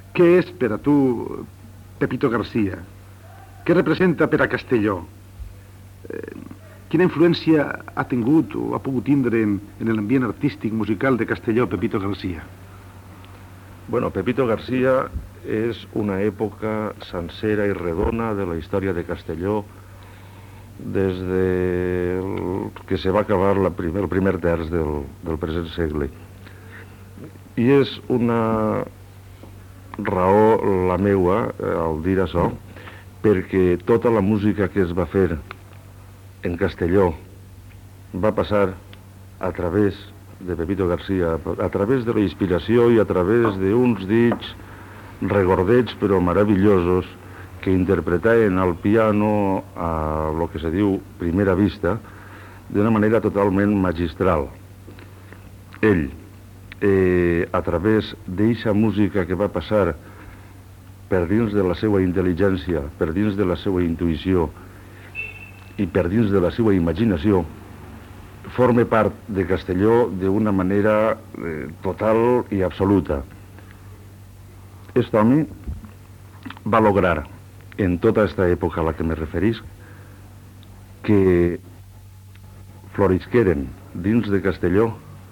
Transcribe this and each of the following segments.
Què és per a tu Pepito García? Què representa per a Castelló? Quina influència ha tingut o ha pogut tindre en l'ambient artístic musical de Castelló Pepito García? Bueno, Pepito García és una època sencera i redona de la història de Castelló des que se va acabar el primer terç del present segle. I és una raó la meua, al dir això, perquè tota la música que es va fer en Castelló va passar a través de Pepito García, a través de la inspiració i a través d'uns dits regordets però meravellosos que interpretaven al piano a lo que se diu primera vista d'una manera totalment magistral. Ell, a través d'eixa música que va passar per dins de la seva intel·ligència, per dins de la seva intuïció i per dins de la seva imaginació, forma part de Castelló d'una manera total i absoluta. Aquest home va lograr, en tota aquesta època a la que me referisc, que florisqueren dins de Castelló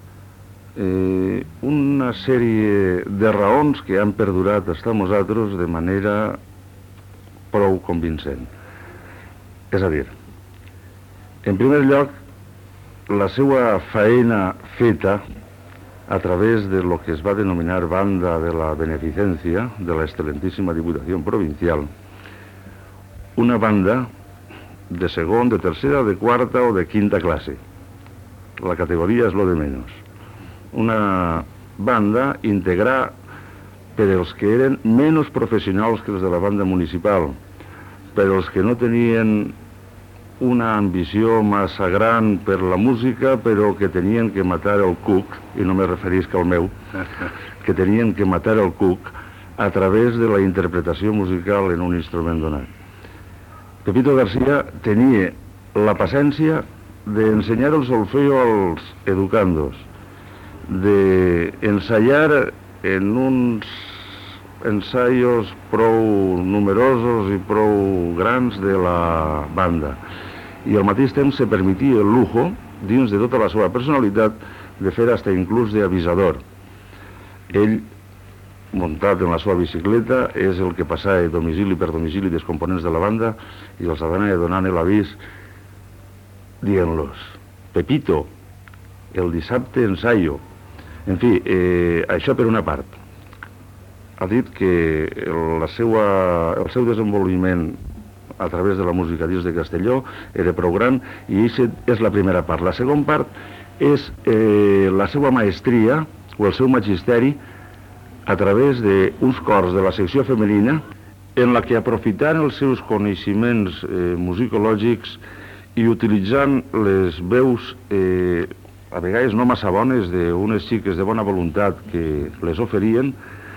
una sèrie de raons que han perdurat fins a nosaltres de manera prou convincent. És a dir, en primer lloc, la seva faena feta a través de lo que es va denominar Banda de la Beneficencia de la excelentíssima Diputació Provincial, una banda de segon, de tercera, de quarta o de quinta classe. La categoria és lo de menys. Una banda integrar per als que eren menys professionals que els de la banda municipal, per als que no tenien una ambició massa gran per la música, però que tenien que matar el cuc, i no me referisc al meu, que tenien que matar el cuc a través de la interpretació musical en un instrument donat. Pepito García tenia la paciència d'ensenyar el solfeo als educandos, d'ensaiar en uns ensaios prou numerosos i prou grans de la banda. I al mateix temps se permetia el lujo, dins de tota la seva personalitat, de fer hasta inclús d'avisador. Ell, muntat en la seva bicicleta, és el que passava domicili per domicili dels components de la banda i els anava donant l'avís dient-los: Pepito, el dissabte ensaio. En fi, això per una part. Ha dit que el seu desenvolupament a través de la música dins de Castelló era prou gran i aquesta és la primera part. La segona part és la seva maestria o el seu magisteri a través d'uns cors de la secció femenina en la que, aprofitant els seus coneixements musicològics i utilitzant les veus a vegades no massa bones d'unes xiques de bona voluntat que les oferien,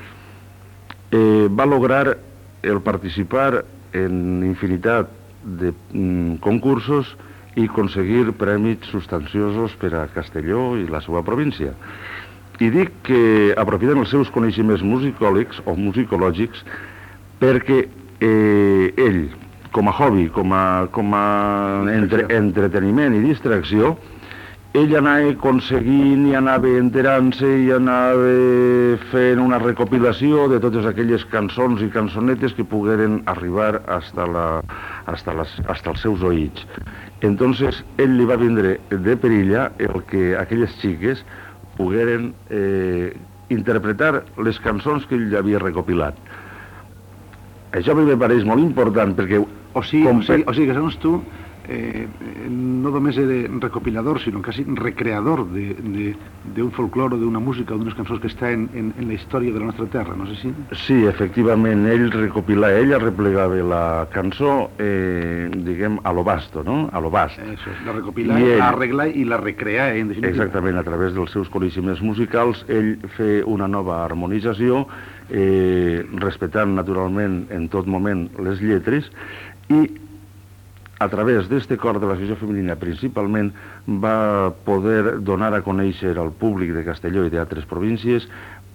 va lograr el participar en infinitat de concursos i aconseguir premis substanciosos per a Castelló i la seva província. I dic que aprofitant els seus coneixements musicòlics o musicològics perquè ell, com a hobby, com a entreteniment i distracció, ell anava aconseguint i anava enterant-se i anava fent una recopilació de totes aquelles cançons i cançonetes que pogueren arribar hasta els seus oïts. Entonces, ell li va vindre de perilla el que aquelles xiques pogueren interpretar les cançons que ell havia recopilat. Això a mi me pareix molt important perquè... O sigui que segons tu no només era recopilador, sinó quasi recreador d'un folclore, d'una música, d'unes cançons que estan en la història de la nostra terra, no sé si... Sí, efectivament, ell replegava la cançó, diguem, a lo vasto, no? A lo vast. Això és, la recopilava, l'arregla i la recrea, en definitiva. Exactament, a través dels seus coneixements musicals, ell feia una nova harmonització, respectant naturalment en tot moment les lletres, i a través d'este cor de la secció femenina principalment va poder donar a conèixer al públic de Castelló i d'altres províncies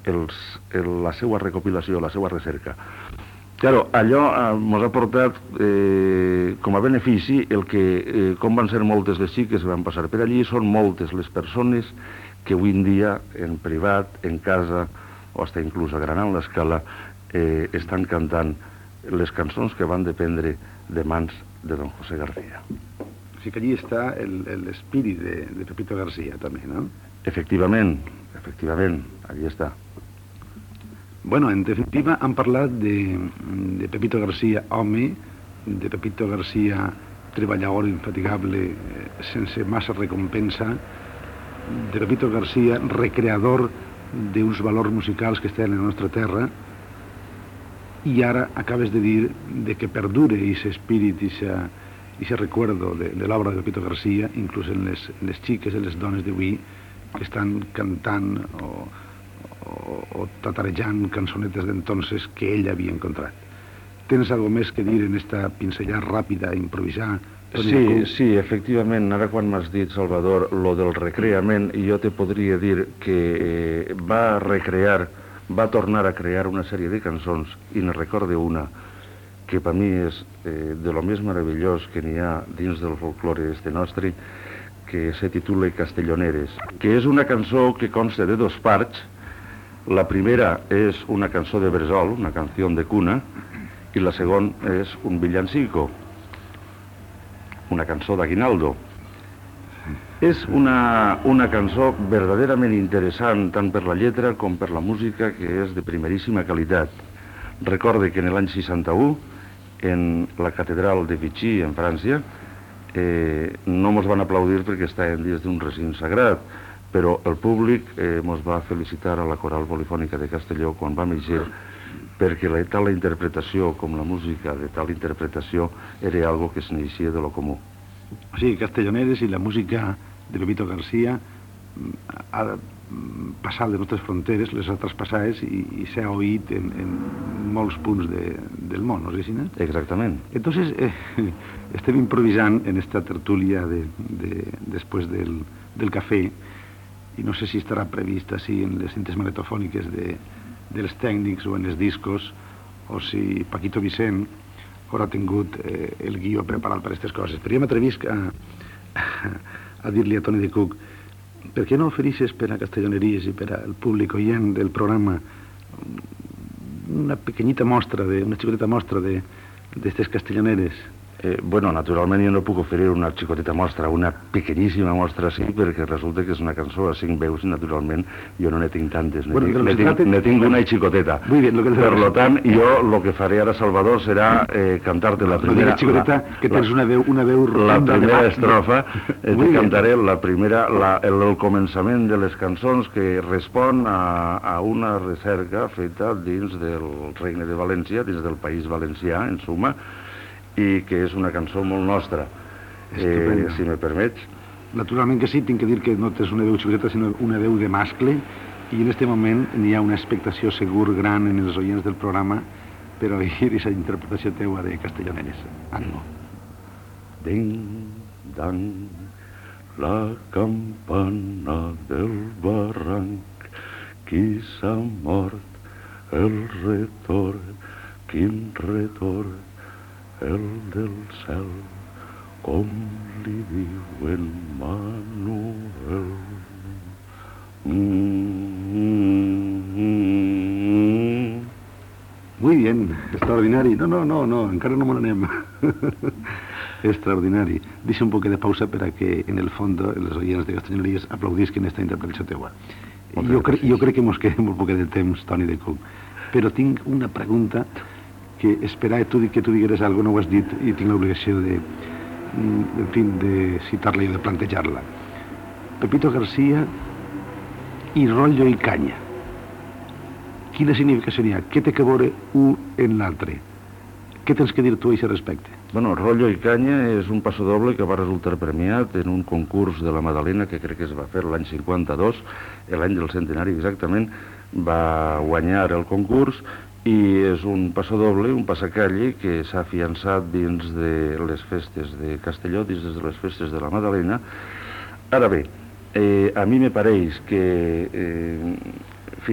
la seva recopilació, la seva recerca. Claro, allò ens ha portat com a benefici el que, com van ser moltes les xiques que van passar per allí, són moltes les persones que avui en dia, en privat, en casa, o fins inclús agranant l'escala, estan cantant les cançons que van dependre de mans de don José García. O sigui que allí està l'espírit de Pepito García, també, no? Efectivament, allí està. Bueno, en definitiva, han parlat de Pepito García home, de Pepito García treballador infatigable sense massa recompensa, de Pepito García recreador d'uns valors musicals que estan en la nostra terra, i ara acabes de dir de que perdure aquest espírit, aquest recuerdo de l'obra de Pepito García, inclús en les xiques, en les dones d'avui, que estan cantant o tatarejant cançonetes d'entonces que ell havia encontrat. Tens algo més que dir en esta pinzellada ràpida, improvisar? Sí, efectivament, ara quan m'has dit, Salvador, lo del recreament, jo te podria dir que va tornar a crear una sèrie de cançons, i ne recorde una que per mi és de lo més meravellós que n'hi ha dins del folklore este nostre, que se titula Castelloneres, que és una cançó que consta de 2 parts. La primera és una cançó de bressol, una canció de cuna, i la segona és un villancico, una cançó d'aguinaldo. És una cançó verdaderament interessant, tant per la lletra com per la música, que és de primeríssima qualitat. Recorde que en l'any 61, en la catedral de Vichy, en França, no ens van aplaudir perquè estàvem dins d'un recinte sagrat, però el públic ens va felicitar a la Coral Polifònica de Castelló quan vam eixir, perquè tal la interpretació com la música de tal interpretació era algo que s'ineixia de lo comú. O sigui, Castelloneres i la música de Pepito García ha passat les nostres fronteres, les ha traspassades i s'ha oït en molts punts del món, no és així? Exactament. Entonces, estem improvisant en esta tertúlia després del cafè, i no sé si estarà previst així en les cintes magnetofòniques dels tècnics o en els discos, o si Paquito Vicent haurà tingut el guió preparat per a aquestes coses. Però jo m'atrevisc a dir-li a Toni de Cook, per què no ofereixes per a Castelloneries i per al públic oient del programa una pequeñita mostra, una xicoteta mostra d'estes castelloneres? Bueno, naturalment jo no puc oferir una xicoteta mostra, una pequeñíssima mostra sí, perquè resulta que és una cançó a 5 veus i naturalment jo no ne tinc tantes, ne tinc una i xicoteta. Per tant, jo el que faré ara, Salvador, serà cantar-te la primera... No digues xicoteta, que tens una veu rotunda. La primera estrofa, te cantaré la primera, el començament de les cançons que respon a una recerca feta dins del Regne de València, dins del País Valencià, en suma, i que és una cançó molt nostra, si me permets. Naturalment que sí, tinc que dir que no tens una veu xicoteta, sinó una veu de mascle, i en aquest moment n'hi ha una expectació segur gran en els oients del programa per oir aquesta interpretació teua de Castelloneres. Ánimo. Ding, dang, la campana del barranc, qui s'ha mort, el retorn, quin retorn, el del cel, com li diuen Manuel. Muy bien, extraordinari. No, encara no me n'anem. Extraordinari. Deixa un poc de pausa per a que, en el fons, els oients de Castelloneries aplaudisquen aquesta interpretació teua. Jo crec que ens queda molt poc de temps, Toni de Cook, però tinc una pregunta que esperava que tu digueres alguna cosa, no ho has dit, i tinc l'obligació de citar-la i de plantejar-la. Pepito García i Rollo i Canya. Quina significació n'hi ha? Què té que veure un en l'altre? Què tens que dir tu a aquest respecte? Bueno, Rollo i Canya és un passadoble que va resultar premiat en un concurs de la Madalena que crec que es va fer l'any 52, l'any del centenari exactament, va guanyar el concurs i és un passadoble, un passacalle que s'ha afiançat dins de les festes de Castelló, dins de les festes de la Madalena. Ara bé, a mi me pareix que, en fi,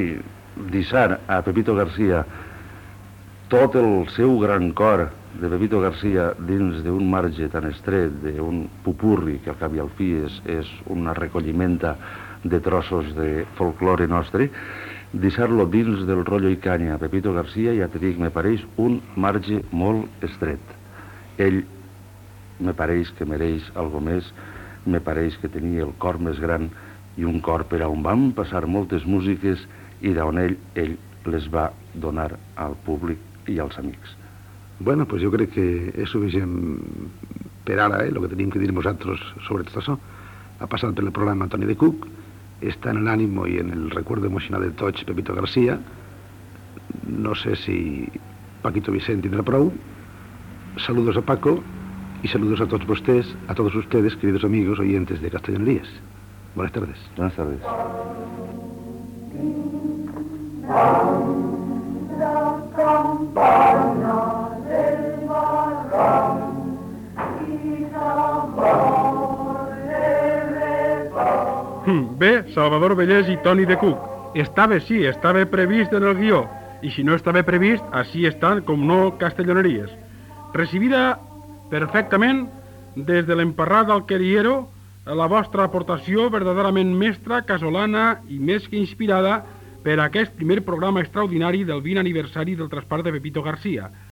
deixar a Pepito García tot el seu gran cor de Pepito García dins d'un marge tan estret, d'un pupurri que al cap i al fi és una recolliment de trossos de folklore nostre, deixar-lo dins del rotllo i canya a Pepito García, ja te dic, me pareix un marge molt estret. Ell me pareix que mereix algo més, me pareix que tenia el cor més gran i un cor per on van passar moltes músiques i d'on ell les va donar al públic i als amics. Bueno, pues jo crec que és suficient per ara, el que tenim que dir nosaltres sobre tot això. Ha passat per el programa Toni de Cook, està en l'ànimo i en el recuerdo emocional de tots Pepito García. No sé si Paquito Vicent tindrà prou. Saludos a Paco y saludos a todos ustedes, queridos amigos oyentes de Castellanerías. Buenas tardes. Buenas tardes. Bé, Salvador Bellés i Toni de Cook. Estava previst en el guió, i si no estava previst, així estan, com no, Castelloneries. Recibida perfectament des de l'emparrat del Queriero, la vostra aportació verdaderament mestra, casolana i més que inspirada per a aquest primer programa extraordinari del 20 aniversari del traspàs de Pepito García.